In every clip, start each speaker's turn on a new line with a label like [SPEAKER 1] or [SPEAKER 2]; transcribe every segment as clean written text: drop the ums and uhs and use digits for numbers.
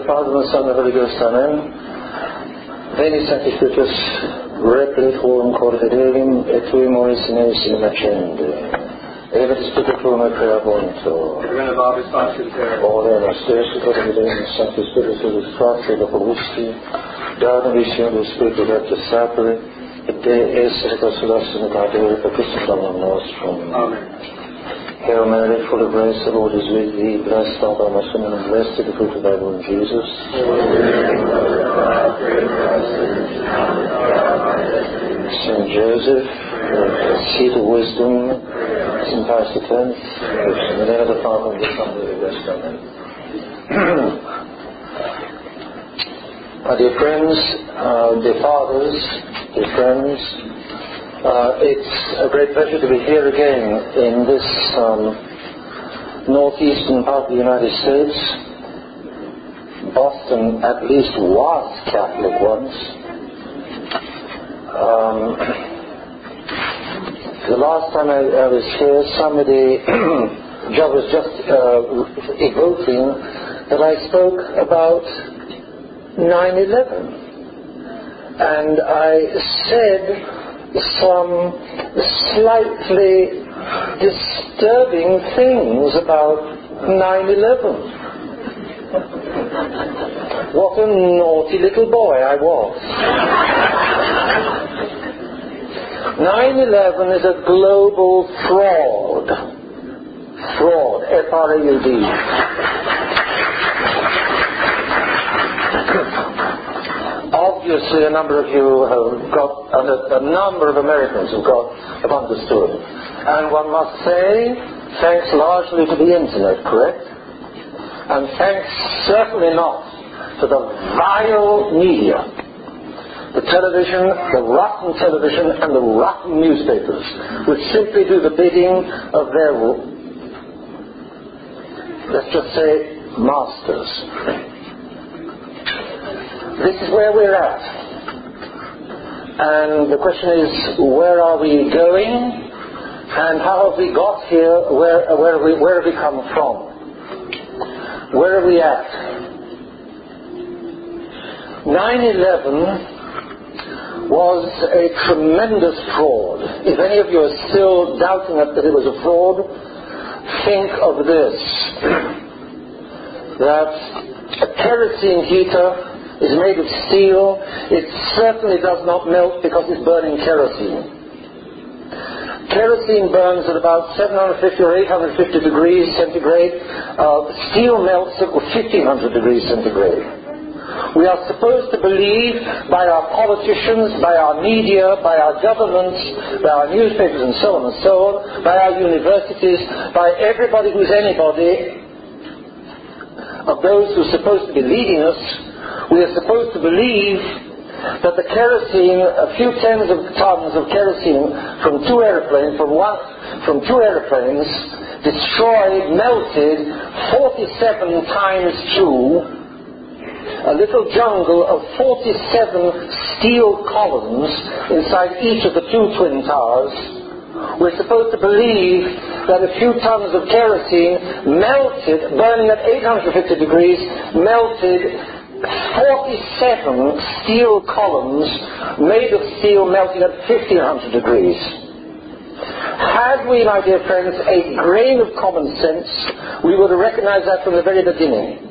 [SPEAKER 1] Padre, del Son e del Holy Ghost. Amen. Veni Sancti Spiritus, replit horum corde Deum, et tui moris in eis in accende. Eve Spiritu tuum et creabuntur. Ora stesso corde Deum, Sancti Spiritus, Frate, Loculusci, Dana Visione Spiritu Recto Sapere, et de essere consolassum et adore per Christus Domum nostrum. Amen. Hail Mary, full of grace, the Lord is with thee. Blessed art thou amongst women, and blessed is the fruit of thy womb, Jesus. Saint Joseph, seat of wisdom, Saint Pius X, in the name of the Father, and the Son, and the Holy Ghost. Amen. Dear friends, dear fathers, dear friends, it's a great pleasure to be here again in this northeastern part of the United States. Boston at least was Catholic once. The last time I was here, somebody Joe was just evoking that I spoke about 9/11, and I said some slightly disturbing things about 9/11. What a naughty little boy I was. 9/11 is a global fraud. Fraud, F-R-A-U-D. Obviously, a number of you have got, a number of Americans have understood. And one must say, thanks largely to the internet, correct? And thanks certainly not to the vile media, the television, the rotten television, and the rotten newspapers, which simply do the bidding of their, let's just say, masters. This is where we're at. And the question is, where are we going? And how have we got here? Where have we come from? Where are we at? 9/11 was a tremendous fraud. If any of you are still doubting that it was a fraud, think of this. That a kerosene heater is made of steel. It certainly does not melt because it's burning kerosene. Kerosene burns at about 750 or 850 degrees centigrade. Steel melts at 1500 degrees centigrade. We are supposed to believe by our politicians, by our media, by our governments, by our newspapers and so on, by our universities, by everybody who's anybody, of those who are supposed to be leading us, we are supposed to believe that the kerosene, a few tens of tons of kerosene from two airplanes, destroyed, melted 47 times through a little jungle of 47 steel columns inside each of the two twin towers. We're supposed to believe that a few tons of kerosene melted, burning at 850 degrees, melted 47 steel columns made of steel melting at 1500 degrees. Had we, my dear friends, a grain of common sense, we would have recognized that from the very beginning.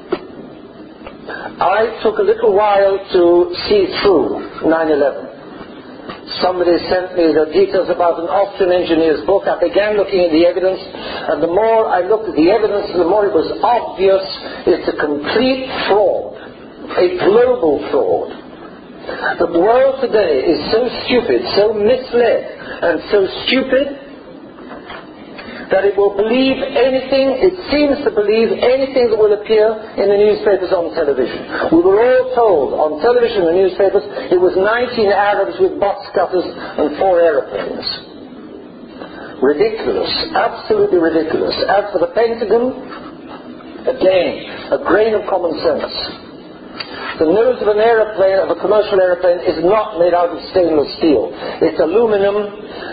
[SPEAKER 1] I took a little while to see through 9/11. Somebody sent me the details about an Austrian engineer's book. I began looking at the evidence, and the more I looked at the evidence, the more it was obvious it's a complete fraud. A global fraud. The world today is so stupid, so misled, and so stupid that it will believe anything, it seems to believe anything that will appear in the newspapers on television. We were all told on television and newspapers it was 19 Arabs with box cutters and 4 aeroplanes. Ridiculous, absolutely ridiculous. As for the Pentagon, again, a grain of common sense. The nose of an aeroplane, of a commercial aeroplane, is not made out of stainless steel. It's aluminum,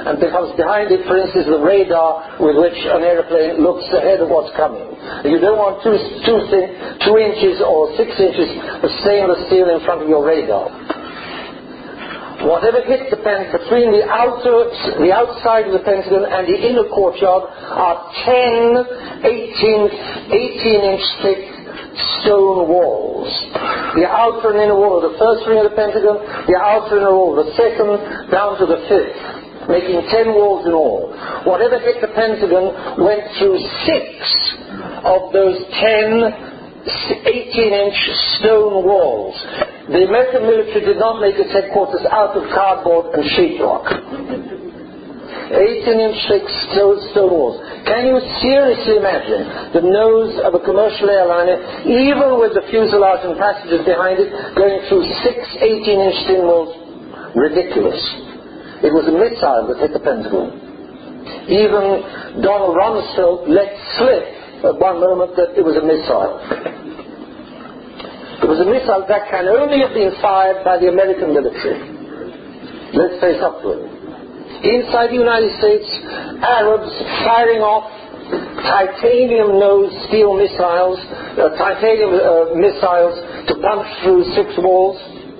[SPEAKER 1] and becomes behind it, for instance, the radar with which an aeroplane looks ahead of what's coming. You don't want 2 inches or 6 inches of stainless steel in front of your radar. Whatever hits the Pentagon, between the outside of the Pentagon and the inner courtyard are 10 18-inch thick stone walls. The outer and inner wall of the first ring of the Pentagon, the outer and inner wall of the second, down to the fifth, making 10 walls in all. Whatever hit the Pentagon went through 6 of those 10 18-inch stone walls. The American military did not make its headquarters out of cardboard and sheetrock. 18-inch thick stone walls. Can you seriously imagine the nose of a commercial airliner, even with the fuselage and passengers behind it, going through 6 18-inch thin walls? Ridiculous. It was a missile that hit the Pentagon. Even Donald Rumsfeld let slip at one moment that it was a missile. It was a missile that can only have been fired by the American military. Let's face up to it. Inside the United States, Arabs firing off titanium-nosed steel missiles, missiles to punch through 6 walls.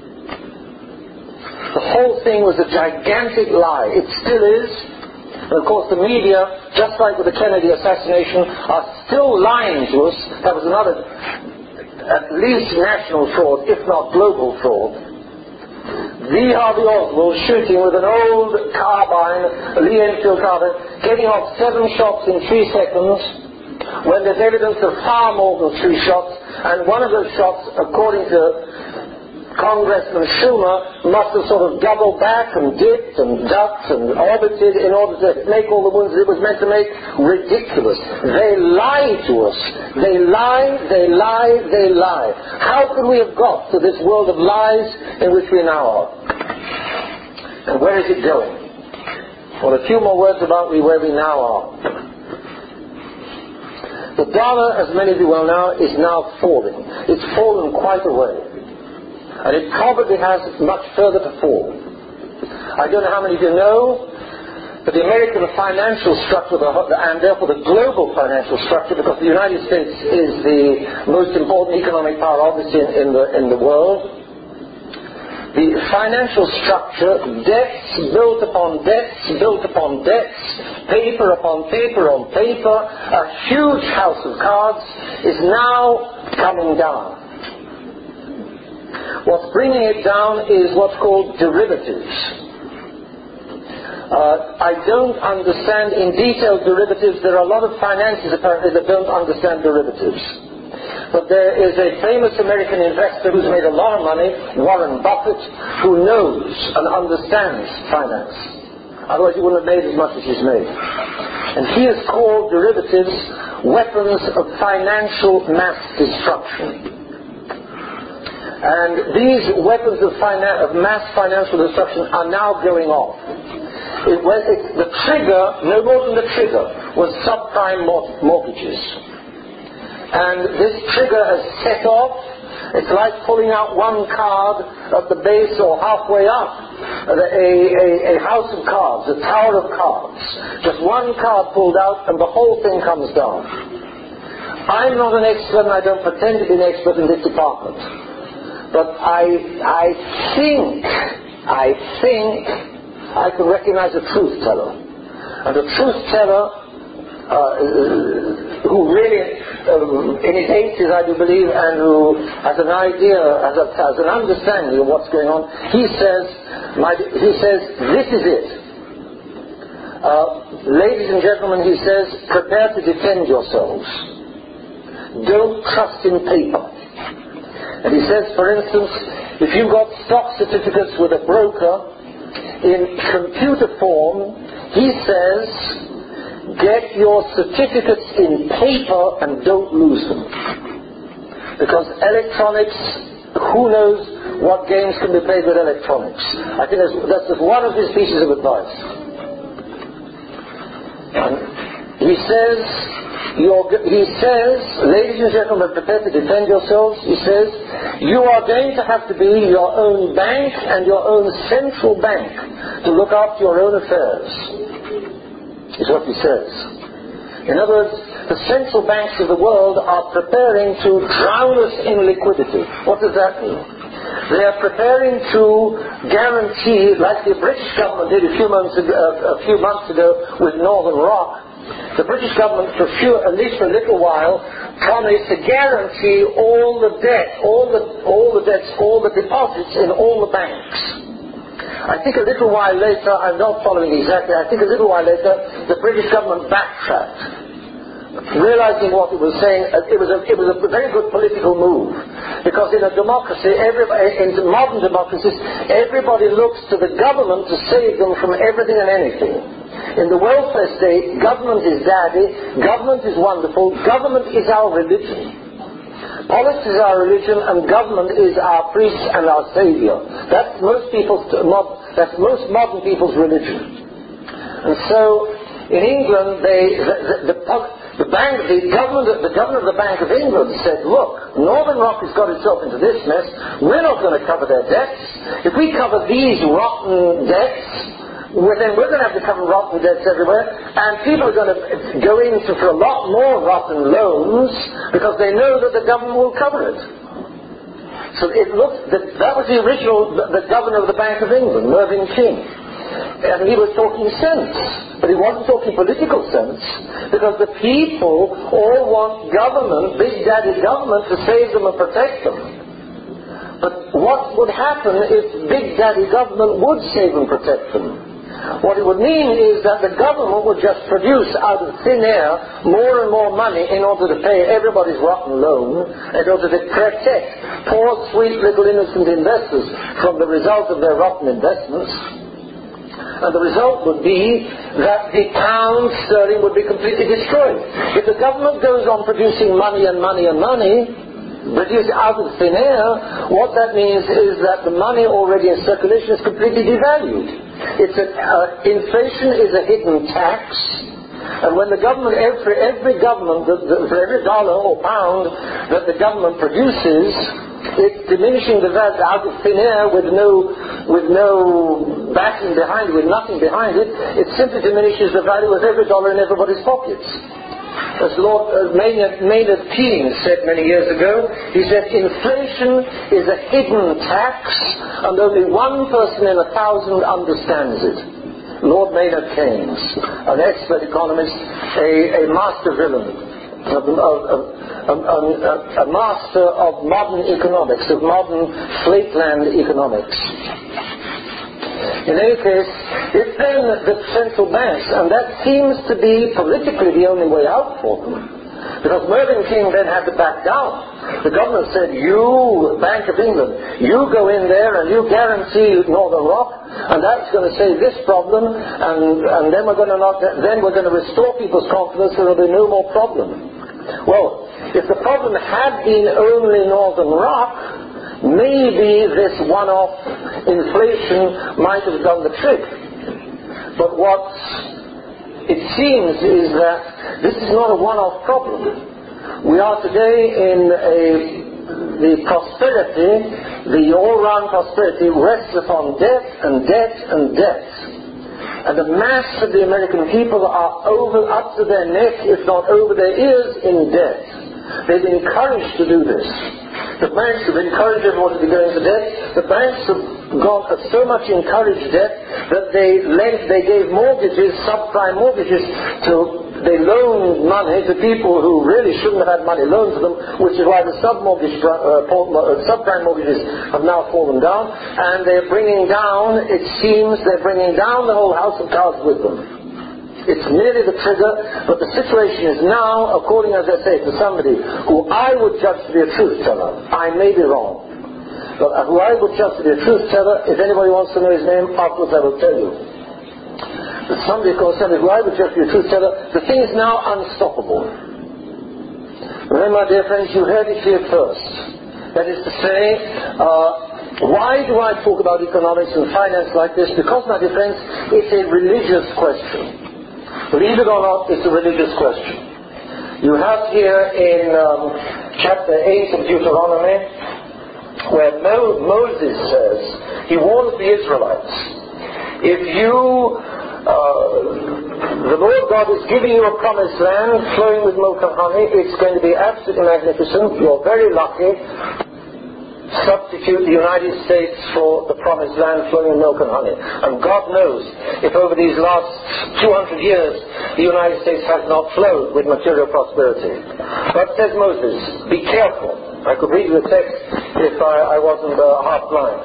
[SPEAKER 1] The whole thing was a gigantic lie. It still is. And of course the media, just like with the Kennedy assassination, are still lying to us. That was another, at least national fraud, if not global fraud. Lee Harvey Oswald shooting with an old carbine, a Lee Enfield carbine, getting off 7 shots in 3 seconds, when there's evidence of far more than 3 shots, and one of those shots, according to Congressman Schumer, must have sort of doubled back and dipped and ducked and orbited in order to make all the wounds it was meant to make. Ridiculous. They lie to us. They lie, they lie, they lie. How could we have got to this world of lies in which we now are? And where is it going? Well, a few more words about where we now are. The dollar, as many of you well know, is now falling. It's fallen quite a way. And it probably has much further to fall. I don't know how many of you know, but the American financial structure, and therefore the global financial structure, because the United States is the most important economic power, obviously, in the world. The financial structure, debts built upon debts, built upon debts, paper upon paper on paper, a huge house of cards, is now coming down. What's bringing it down is what's called derivatives. I don't understand in detail derivatives. There are a lot of financiers apparently that don't understand derivatives. But there is a famous American investor who's made a lot of money, Warren Buffett, who knows and understands finance. Otherwise he wouldn't have made as much as he's made. And he has called derivatives weapons of financial mass destruction. And these weapons of mass financial destruction are now going off. The trigger, no more than the trigger, was subprime mortgages. And this trigger has set off. It's like pulling out one card at the base or halfway up a house of cards, a tower of cards. Just one card pulled out and the whole thing comes down. I'm not an expert and I don't pretend to be an expert in this department. But I think I can recognize a truth teller. And a truth teller who really, in his 80s I do believe, and who has an idea, has an understanding of what's going on, he says, this is it. Ladies and gentlemen, he says, prepare to defend yourselves. Don't trust in paper. And he says, for instance, if you've got stock certificates with a broker in computer form, he says, get your certificates in paper and don't lose them. Because electronics, who knows what games can be played with electronics. I think that's just one of his pieces of advice. And he says, ladies and gentlemen, prepare to defend yourselves. He says, you are going to have to be your own bank and your own central bank to look after your own affairs. is what he says. In other words, the central banks of the world are preparing to drown us in liquidity. What does that mean? They are preparing to guarantee, like the British government did a few months ago with Northern Rock. The British government, at least for a little while, promised to guarantee all the debt, all the debts, all the deposits in all the banks. I think a little while later, I'm not following exactly, I think a little while later, the British government backtracked. Realizing what it was saying, it was a very good political move, because in a democracy, in modern democracies, everybody looks to the government to save them from everything and anything. In the welfare state, government is daddy, government is wonderful, government is our religion. Politics is our religion, and government is our priest and our savior. That's most modern people's religion. And so, in England, the governor of the Bank of England said, look, Northern Rock has got itself into this mess. We're not going to cover their debts. If we cover these rotten debts, then we're going to have to cover rotten debts everywhere. And people are going to go into for a lot more rotten loans because they know that the government will cover it. So that was the governor of the Bank of England, Mervyn King. And he was talking sense, but he wasn't talking political sense, because the people all want government, big daddy government, to save them and protect them. But what would happen if big daddy government would save and protect them? What it would mean is that the government would just produce out of thin air more and more money in order to pay everybody's rotten loan, in order to protect poor, sweet, little innocent investors from the result of their rotten investments. And the result would be that the pound sterling would be completely destroyed. If the government goes on producing money and money and money, produced out of thin air, what that means is that the money already in circulation is completely devalued. Inflation is a hidden tax, and when the government, for every dollar or pound that the government produces, it's diminishing the value out of thin air with no backing behind it, with nothing behind it. It simply diminishes the value of every dollar in everybody's pockets. As Lord Maynard Keynes said many years ago, he said, inflation is a hidden tax and only one person in 1,000 understands it. Lord Maynard Keynes, an expert economist, a master villain. A master of modern economics, of modern flatland economics. In any case, if then the central banks, and that seems to be politically the only way out for them, because Mervyn King then had to back down. The government said, you, Bank of England, you go in there and you guarantee Northern Rock, and that's going to save this problem, and then we're going to restore people's confidence, so there'll be no more problem. Well, if the problem had been only Northern Rock, maybe this one-off inflation might have done the trick. But what it seems is that this is not a one-off problem. We are today in the prosperity, the all-round prosperity rests upon debt and debt and debt. And the mass of the American people are up to their neck, if not over their ears, in debt. They've been encouraged to do this. The banks have encouraged everyone to be going into debt. The banks have got so much encouraged debt that they gave mortgages, subprime mortgages, they loaned money to people who really shouldn't have had money loaned to them, which is why the subprime mortgages have now fallen down, and they're bringing down the whole house of cards with them. It's merely the trigger, but the situation is now, according, as I say, to somebody who I would judge to be a truth teller. I may be wrong. But who I would judge to be a truth teller, if anybody wants to know his name, afterwards I will tell you. But somebody who I would judge to be a truth teller, the thing is now unstoppable. Remember, my dear friends, you heard it here first. That is to say, why do I talk about economics and finance like this? Because, my dear friends, it's a religious question. Believe it or not, it's a religious question. You have here in chapter 8 of Deuteronomy, where Moses says, he warns the Israelites, if you, The Lord God is giving you a promised land flowing with milk and honey. It's going to be absolutely magnificent. You're very lucky. Substitute the United States for the promised land flowing with milk and honey. And God knows if over these last 200 years the United States has not flowed with material prosperity. But says Moses, be careful. I could read you the text if I wasn't half blind.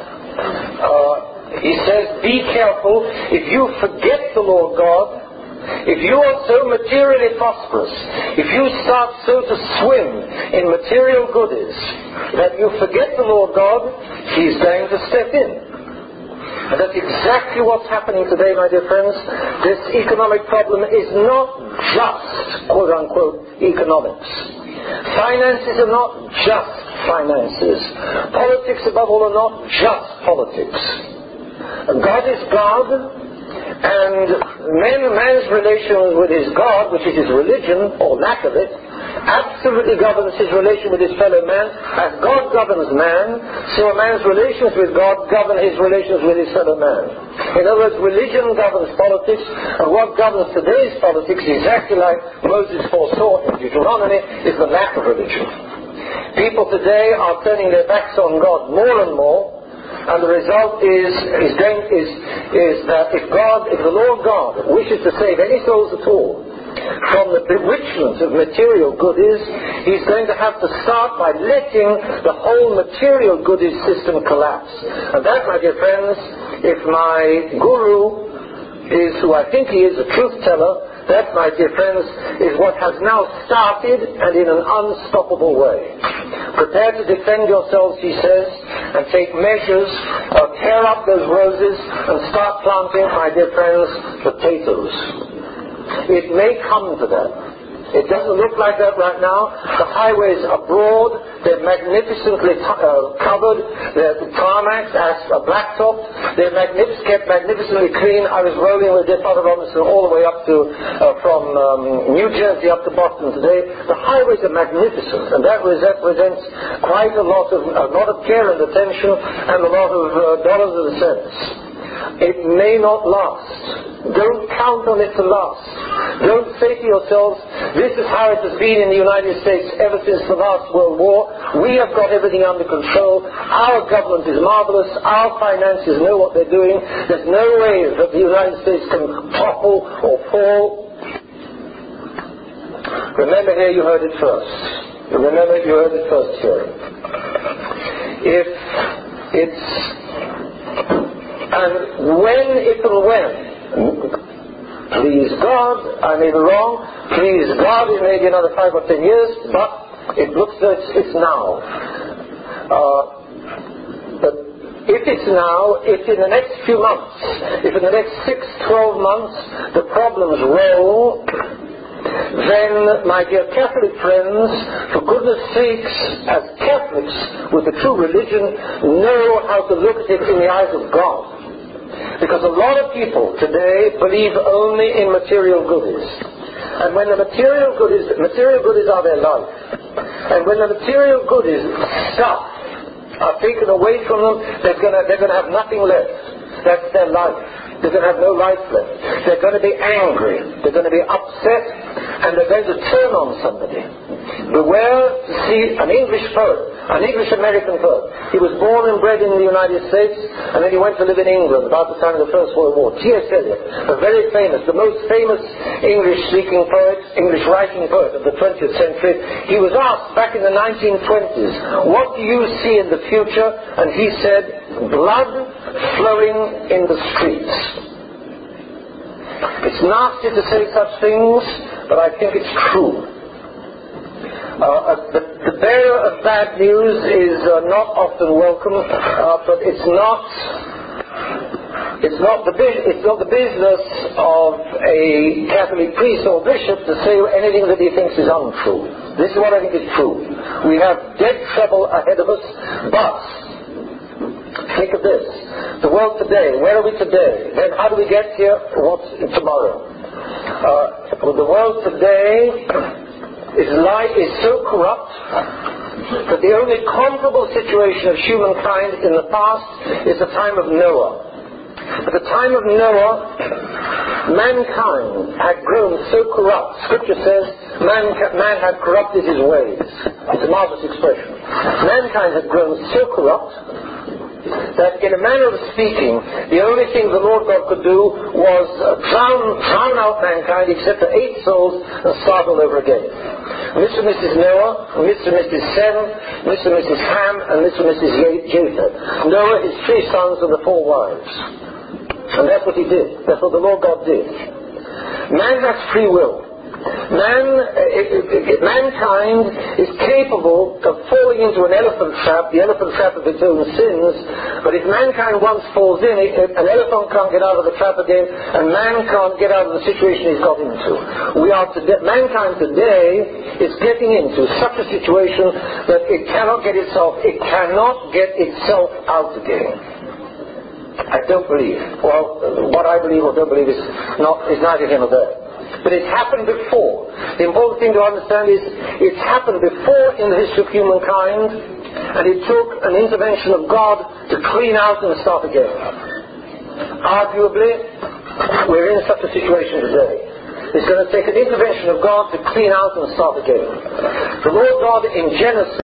[SPEAKER 1] He says, be careful if you forget the Lord God. If you are so materially prosperous, if you start so to swim in material goodies that you forget the Lord God, He's going to step in. And that's exactly what's happening today, my dear friends. This economic problem is not just, quote-unquote, economics. Finances are not just finances. Politics, above all, are not just politics. God is God. And man's relation with his God, which is his religion, or lack of it, absolutely governs his relation with his fellow man. As God governs man, so a man's relations with God govern his relations with his fellow man. In other words, religion governs politics, and what governs today's politics, exactly like Moses foresaw in Deuteronomy, is the lack of religion. People today are turning their backs on God more and more. And the result is that if the Lord God wishes to save any souls at all from the bewitchment of material goodies, He's going to have to start by letting the whole material goodies system collapse. And that, my dear friends, if my guru is who I think he is, a truth teller, that, my dear friends, is what has now started, and in an unstoppable way. Prepare to defend yourselves, he says, and take measures, tear up those roses, and start planting, my dear friends, potatoes. It may come to that. It doesn't look like that right now. The highways are broad. They're magnificently covered. They're tarmacs, blacktopped. They're kept magnificently clean. I was rolling with dear Father Robinson all the way up to from New Jersey up to Boston today. The highways are magnificent, and that represents quite a lot of care and attention and a lot of dollars and cents. It may not last. Don't count on it to last. Don't say to yourselves, this is how it has been in the United States ever since the last World War. We have got everything under control. Our government is marvelous. Our finances know what they're doing. There's no way that the United States can topple or fall. Remember, here you heard it first. Remember, you heard it first here. If it's... And if and when, please God, I may be wrong, please God, it may be another 5 or 10 years, but it looks like it's now. But if it's now, if in the next few months, if in the next 6-12 months the problems roll, then, my dear Catholic friends, for goodness sakes, as Catholics with the true religion, know how to look at it in the eyes of God. Because a lot of people today believe only in material goodies. And when the material goodies are their life. And when the material goodies stuff are taken away from them, they're going to have nothing left. That's their life. They're going to have no life left. They're going to be angry. They're going to be upset. And they're going to turn on somebody. Beware to see an English poet, an English-American poet. He was born and bred in the United States, and then he went to live in England about the time of the First World War. T.S. Eliot, a very famous, the most famous English-speaking poet, English-writing poet of the 20th century. He was asked back in the 1920s, what do you see in the future? And he said, blood flowing in the streets. It's nasty to say such things, but I think it's true. The bearer of bad news is not often welcome, but it's not the business of a Catholic priest or bishop to say anything that he thinks is untrue. This is what I think is true. We have dead trouble ahead of us, but think of this. The world today, where are we today? Then how do we get here? What's tomorrow? The world today is so corrupt that the only comparable situation of humankind in the past is the time of Noah. At the time of Noah, mankind had grown so corrupt. Scripture says man had corrupted his ways. It's a marvelous expression. Mankind had grown so corrupt that in a manner of speaking, the only thing the Lord God could do was drown out mankind except for 8 souls and start all over again. Mr. and Mrs. Noah, Mr. and Mrs. Sem, Mr. and Mrs. Ham, and Mr. and Mrs. Japheth. Noah, his 3 sons, and the 4 wives. And that's what he did. That's what the Lord God did. Man has free will. Mankind is capable of falling into an elephant trap, the elephant trap of its own sins, but if mankind once falls in, an elephant can't get out of the trap again, and man can't get out of the situation he's got into. Mankind today is getting into such a situation that it cannot get itself out again. I don't believe. Well, what I believe or don't believe is neither here nor there. But it's happened before. The important thing to understand is it's happened before in the history of humankind, and it took an intervention of God to clean out and start again. Arguably, we're in such a situation today. It's going to take an intervention of God to clean out and start again. The Lord God in Genesis